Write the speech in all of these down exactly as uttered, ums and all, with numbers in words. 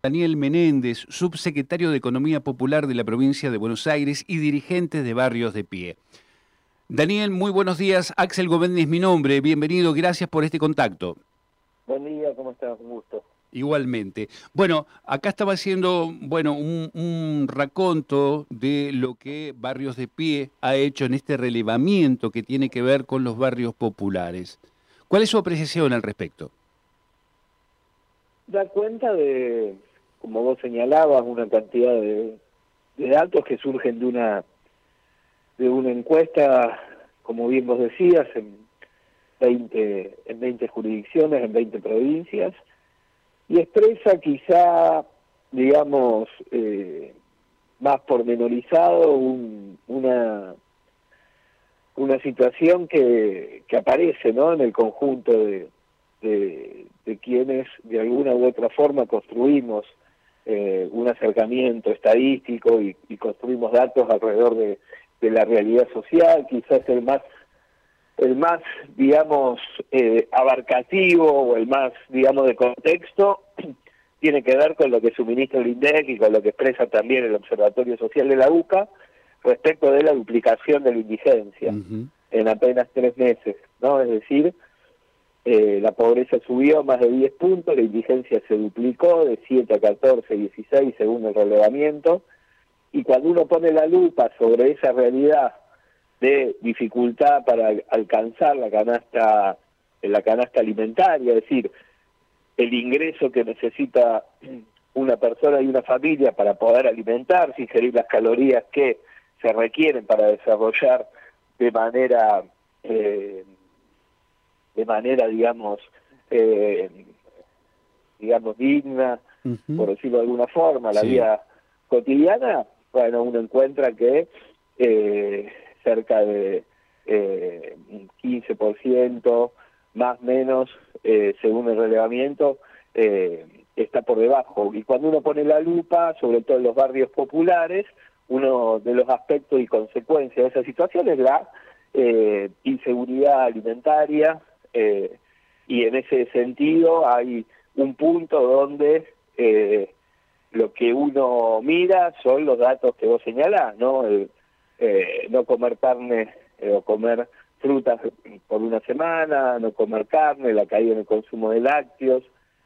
Daniel Menéndez, subsecretario de Economía Popular de la provincia de Buenos Aires y dirigente de Barrios de Pie. Daniel, muy buenos días. Axel Govendi es mi nombre. Bienvenido, gracias por este contacto. Buen día, ¿cómo estás? Un gusto. Igualmente. Bueno, acá estaba haciendo, bueno, un, un raconto de lo que Barrios de Pie ha hecho en este relevamiento que tiene que ver con los barrios populares. ¿Cuál es su apreciación al respecto? Da cuenta de, como vos señalabas, una cantidad de, de datos que surgen de una de una encuesta, como bien vos decías, en veinte, en veinte jurisdicciones, en veinte provincias, y expresa quizá, digamos, eh, más pormenorizado un, una una situación que, que aparece, ¿no?, en el conjunto de, de, de quienes de alguna u otra forma construimos eh, un acercamiento estadístico y, y construimos datos alrededor de, de la realidad social. Quizás el más el más digamos eh, abarcativo o el más digamos de contexto tiene que ver con lo que suministra el INDEC y con lo que expresa también el Observatorio Social de la UCA respecto de la duplicación de la indigencia Uh-huh. en apenas tres meses, ¿no? Es decir, eh, la pobreza subió más de diez puntos, la indigencia se duplicó de siete a catorce, dieciséis según el relevamiento, y cuando uno pone la lupa sobre esa realidad de dificultad para alcanzar la canasta, la canasta alimentaria, es decir, el ingreso que necesita una persona y una familia para poder alimentarse, ingerir las calorías que se requieren para desarrollar de manera eh, de manera digamos eh, digamos digna, Uh-huh. por decirlo de alguna forma, la Sí. vida cotidiana. Bueno, uno encuentra que eh, cerca de eh, un quince por ciento más o menos eh, según el relevamiento eh, está por debajo, y cuando uno pone la lupa sobre todo en los barrios populares, uno de los aspectos y consecuencias de esa situación es la eh, inseguridad alimentaria, eh, y en ese sentido hay un punto donde eh, lo que uno mira son los datos que vos señalás, ¿no? El, eh, no comer carne eh, o comer frutas por una semana, no comer carne, la caída en el consumo de lácteos,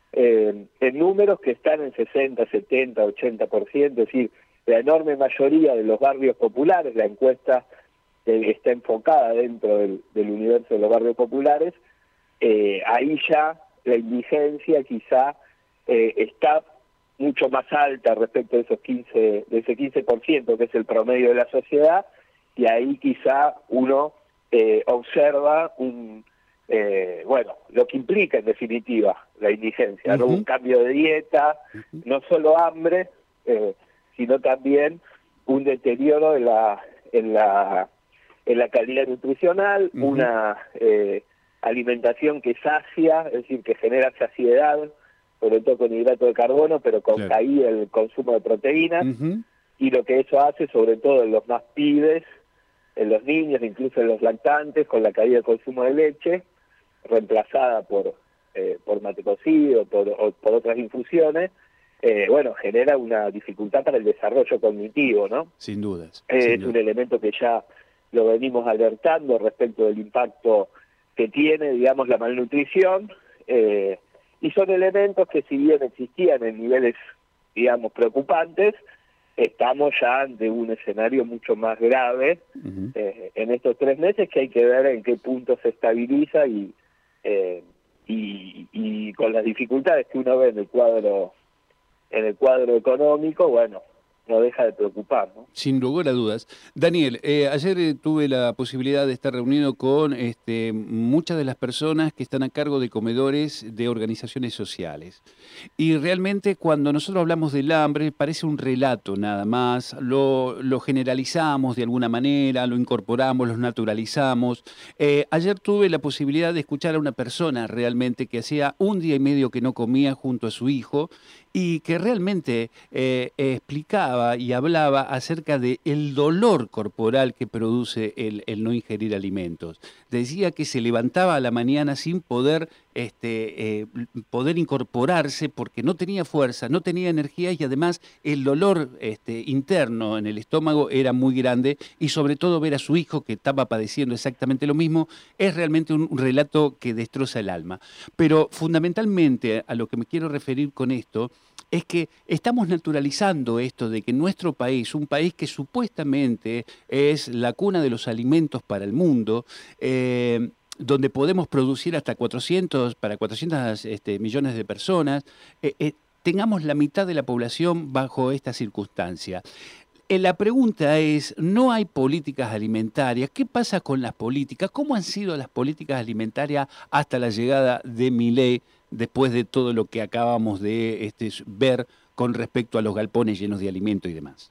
eh, en números que están en sesenta, setenta, ochenta por ciento, es decir, la enorme mayoría de los barrios populares, la encuesta eh, está enfocada dentro del, del universo de los barrios populares, eh, ahí ya la indigencia quizá eh, está mucho más alta respecto de esos quince, de ese quince por ciento que es el promedio de la sociedad, y ahí quizá uno eh, observa un eh, bueno, lo que implica en definitiva la indigencia, ¿no? Uh-huh. Un cambio de dieta, Uh-huh. no solo hambre, eh, sino también un deterioro en la en la en la calidad nutricional, Uh-huh. una eh, alimentación que sacia, es decir, que genera saciedad, sobre todo con hidrato de carbono, pero con Claro. caída en el consumo de proteínas, Uh-huh. y lo que eso hace, sobre todo en los más pibes, en los niños, incluso en los lactantes, con la caída del consumo de leche, reemplazada por eh, por mate cocido, por, o por otras infusiones, eh, bueno, genera una dificultad para el desarrollo cognitivo, ¿no? Sin dudas. Eh, Sin es un duda. elemento que ya lo venimos alertando respecto del impacto que tiene, digamos, la malnutrición, eh, y son elementos que si bien existían en niveles, digamos, preocupantes, estamos ya ante un escenario mucho más grave Uh-huh. eh, en estos tres meses, que hay que ver en qué punto se estabiliza y, eh, y, y con las dificultades que uno ve en el cuadro en el cuadro económico, bueno, no deja de preocupar, ¿no? Sin lugar a dudas. Daniel, eh, ayer eh, tuve la posibilidad de estar reunido con este, muchas de las personas que están a cargo de comedores de organizaciones sociales. Y realmente cuando nosotros hablamos del hambre parece un relato nada más, lo, lo generalizamos de alguna manera, lo incorporamos, lo naturalizamos. Eh, ayer tuve la posibilidad de escuchar a una persona realmente que hacía un día y medio que no comía junto a su hijo y que realmente eh, explicaba contaba y hablaba acerca de el dolor corporal que produce el, el no ingerir alimentos. Decía que se levantaba a la mañana sin poder, este, eh, poder incorporarse porque no tenía fuerza, no tenía energía y además el dolor este, interno en el estómago era muy grande y sobre todo ver a su hijo que estaba padeciendo exactamente lo mismo es realmente un, un relato que destroza el alma. Pero fundamentalmente a lo que me quiero referir con esto es que estamos naturalizando esto de que nuestro país, un país que supuestamente es la cuna de los alimentos para el mundo, eh, donde podemos producir hasta cuatrocientos, para cuatrocientos este, millones de personas, eh, eh, tengamos la mitad de la población bajo esta circunstancia. Eh, La pregunta es, ¿no hay políticas alimentarias? ¿Qué pasa con las políticas? ¿Cómo han sido las políticas alimentarias hasta la llegada de Milei, después de todo lo que acabamos de este, ver con respecto a los galpones llenos de alimento y demás?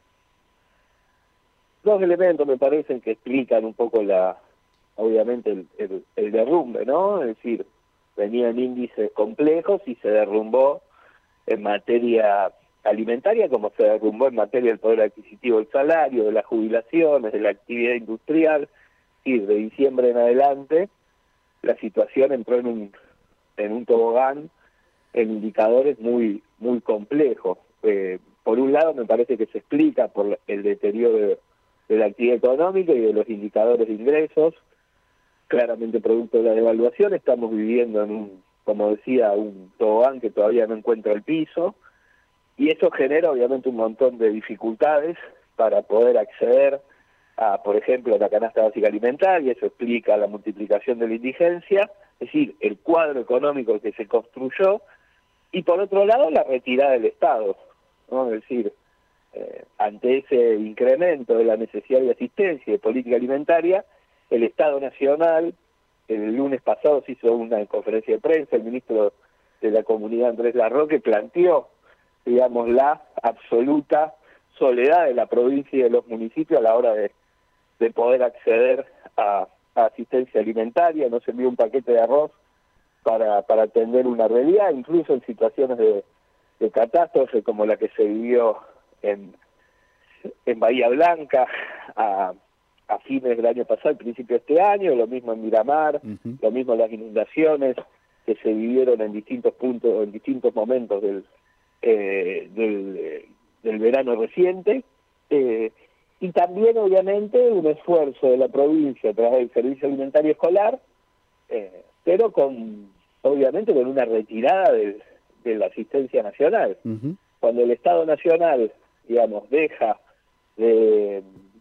Dos elementos me parecen que explican un poco la, obviamente el, el, el derrumbe, ¿no? Es decir, venían índices complejos y se derrumbó en materia alimentaria como se derrumbó en materia del poder adquisitivo del salario, de las jubilaciones, de la actividad industrial, y de diciembre en adelante la situación entró en un en un tobogán en indicadores muy muy complejos. Eh, por un lado me parece que se explica por el deterioro de, de la actividad económica y de los indicadores de ingresos, claramente producto de la devaluación. Estamos viviendo en un, como decía, un tobogán que todavía no encuentra el piso, y eso genera obviamente un montón de dificultades para poder acceder a, por ejemplo, a la canasta básica alimentaria. Eso explica la multiplicación de la indigencia, es decir, el cuadro económico que se construyó, y por otro lado la retirada del Estado, ¿no? Es decir, eh, ante ese incremento de la necesidad de asistencia y de política alimentaria, el Estado Nacional, el lunes pasado se hizo una conferencia de prensa, el ministro de la Comunidad, Andrés Larroque, planteó, digamos, la absoluta soledad de la provincia y de los municipios a la hora de, de poder acceder a, a asistencia alimentaria. Nos envió un paquete de arroz para, para atender una realidad, incluso en situaciones de, de catástrofe como la que se vivió en, en Bahía Blanca a, a fines del año pasado, al principio de este año, lo mismo en Miramar, uh-huh. Lo mismo las inundaciones que se vivieron en distintos puntos, en distintos momentos del Eh, del, del verano reciente, eh, y también obviamente un esfuerzo de la provincia a través del servicio alimentario escolar, eh, pero con obviamente con una retirada de, de la asistencia nacional. Uh-huh. Cuando el Estado Nacional, digamos, deja de,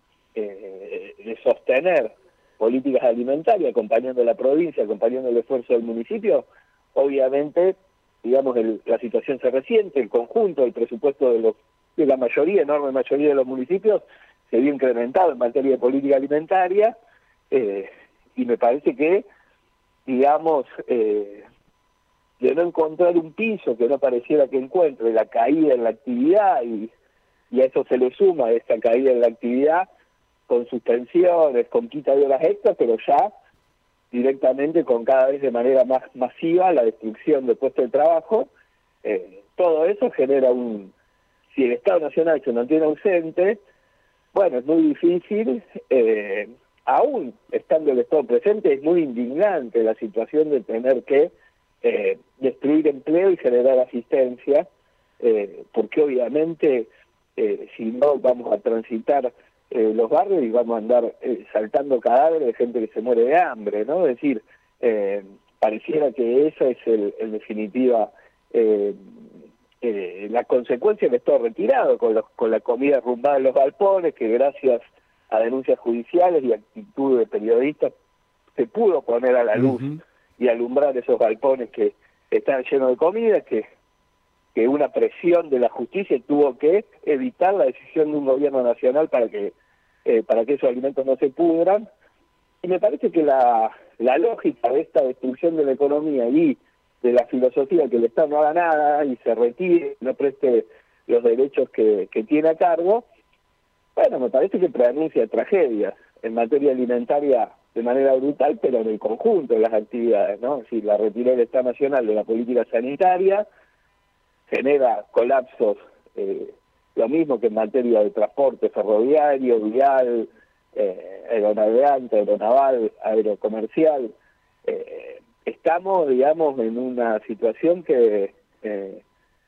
eh, de sostener políticas alimentarias acompañando a la provincia, acompañando el esfuerzo del municipio, obviamente digamos, el, la situación se resiente, el conjunto, el presupuesto de, los, de la mayoría, enorme mayoría de los municipios, se vio incrementado en materia de política alimentaria, eh, y me parece que, digamos, eh, de no encontrar un piso que no pareciera que encuentre, la caída en la actividad, y, y a eso se le suma esta caída en la actividad, con suspensiones, con quita de horas extras, pero ya directamente con cada vez de manera más masiva la destrucción de puestos de trabajo, eh, todo eso genera un... Si el Estado Nacional se mantiene ausente, bueno, es muy difícil, eh, aún estando el Estado presente, es muy indignante la situación de tener que eh, destruir empleo y generar asistencia, eh, porque obviamente eh, si no vamos a transitar Eh, los barrios y vamos a andar eh, saltando cadáveres de gente que se muere de hambre, ¿no? Es decir, eh, pareciera que esa es el, en definitiva eh, eh, la consecuencia de todo retirado, con, los, con la comida arrumbada en los galpones, que gracias a denuncias judiciales y actitud de periodistas se pudo poner a la luz uh-huh. y alumbrar esos galpones que están llenos de comida, que que una presión de la justicia tuvo que evitar la decisión de un gobierno nacional para que eh, para que esos alimentos no se pudran. Y me parece que la, la lógica de esta destrucción de la economía y de la filosofía que el Estado no haga nada y se retire, no preste los derechos que, que tiene a cargo, bueno, me parece que preanuncia tragedias en materia alimentaria de manera brutal, pero en el conjunto de las actividades, ¿no? Es decir, la retirada del Estado Nacional de la política sanitaria genera colapsos eh, lo mismo que en materia de transporte ferroviario, vial, eh, aeronavegante, aeronaval, aerocomercial. Eh, estamos, digamos, en una situación que, eh,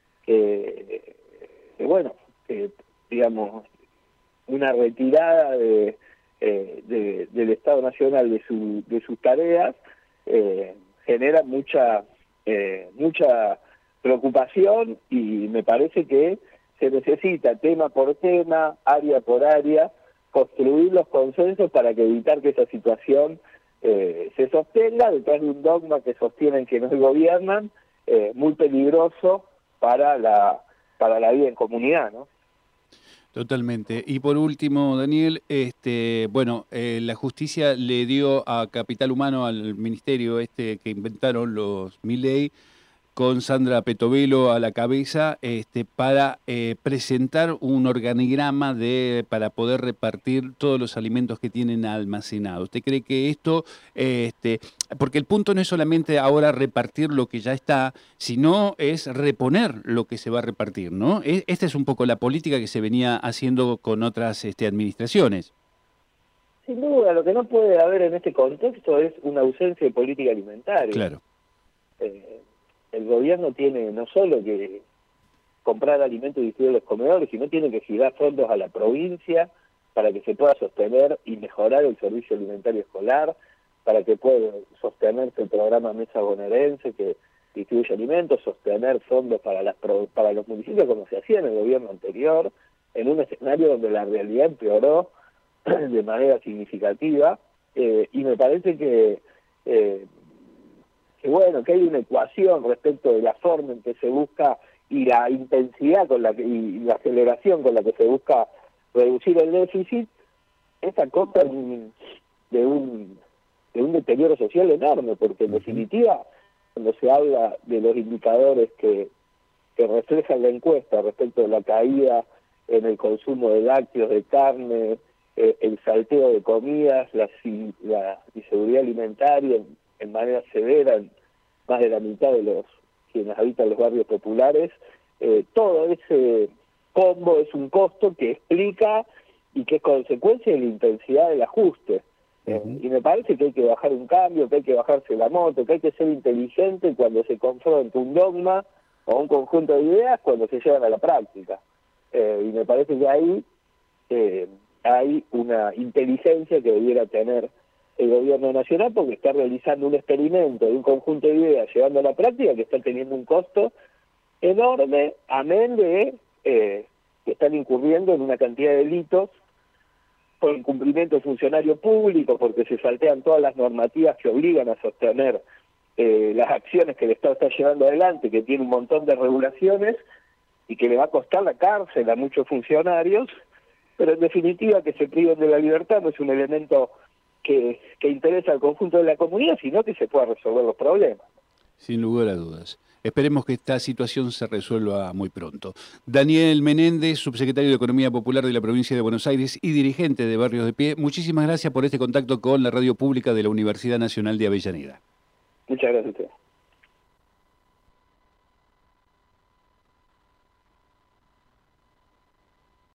que, que, bueno, que, digamos, una retirada de, eh, de, del Estado Nacional de, su, de sus tareas eh, genera mucha, eh, mucha preocupación, y me parece que se necesita tema por tema, área por área, construir los consensos para que evitar que esa situación eh, se sostenga detrás de un dogma que sostienen quienes gobiernan, eh, muy peligroso para la para la vida en comunidad, ¿no? Totalmente. Y por último, Daniel, este, bueno, eh, la justicia le dio a Capital Humano, al ministerio este que inventaron los Milei, con Sandra Petovelo a la cabeza, este, para eh, presentar un organigrama de para poder repartir todos los alimentos que tienen almacenados. ¿Usted cree que esto, eh, este, porque el punto no es solamente ahora repartir lo que ya está, sino es reponer lo que se va a repartir, ¿no? E- Esta es un poco la política que se venía haciendo con otras este, administraciones. Sin duda, lo que no puede haber en este contexto es una ausencia de política alimentaria. Claro. Eh, el gobierno tiene no solo que comprar alimentos y distribuir a los comedores, sino tiene que girar fondos a la provincia para que se pueda sostener y mejorar el servicio alimentario escolar, para que pueda sostenerse el programa Mesa Bonaerense que distribuye alimentos, sostener fondos para, las, para los municipios como se hacía en el gobierno anterior, en un escenario donde la realidad empeoró de manera significativa, eh, y me parece que eh, que bueno, que hay una ecuación respecto de la forma en que se busca y la intensidad con la que, y la aceleración con la que se busca reducir el déficit, esa cosa de un, de un, de un deterioro social enorme, porque en definitiva, cuando se habla de los indicadores que, que reflejan la encuesta respecto de la caída en el consumo de lácteos, de carne, eh, el salteo de comidas, la, la inseguridad alimentaria en, en manera severa en más de la mitad de los quienes habitan los barrios populares, eh, todo ese combo es un costo que explica y que es consecuencia de la intensidad del ajuste. Eh, uh-huh. Y me parece que hay que bajar un cambio, que hay que bajarse la moto, que hay que ser inteligente cuando se confronta un dogma o un conjunto de ideas cuando se llevan a la práctica. Eh, y me parece que ahí eh, hay una inteligencia que debiera tener el gobierno nacional, porque está realizando un experimento de un conjunto de ideas llevando a la práctica que está teniendo un costo enorme, amén de eh, que están incurriendo en una cantidad de delitos por incumplimiento de funcionario público, porque se saltean todas las normativas que obligan a sostener eh, las acciones que el Estado está llevando adelante, que tiene un montón de regulaciones y que le va a costar la cárcel a muchos funcionarios, pero en definitiva que se priven de la libertad no es un elemento que, que interesa al conjunto de la comunidad, sino que se pueda resolver los problemas. Sin lugar a dudas. Esperemos que esta situación se resuelva muy pronto. Daniel Menéndez, subsecretario de Economía Popular de la Provincia de Buenos Aires y dirigente de Barrios de Pie, muchísimas gracias por este contacto con la radio pública de la Universidad Nacional de Avellaneda. Muchas gracias a usted.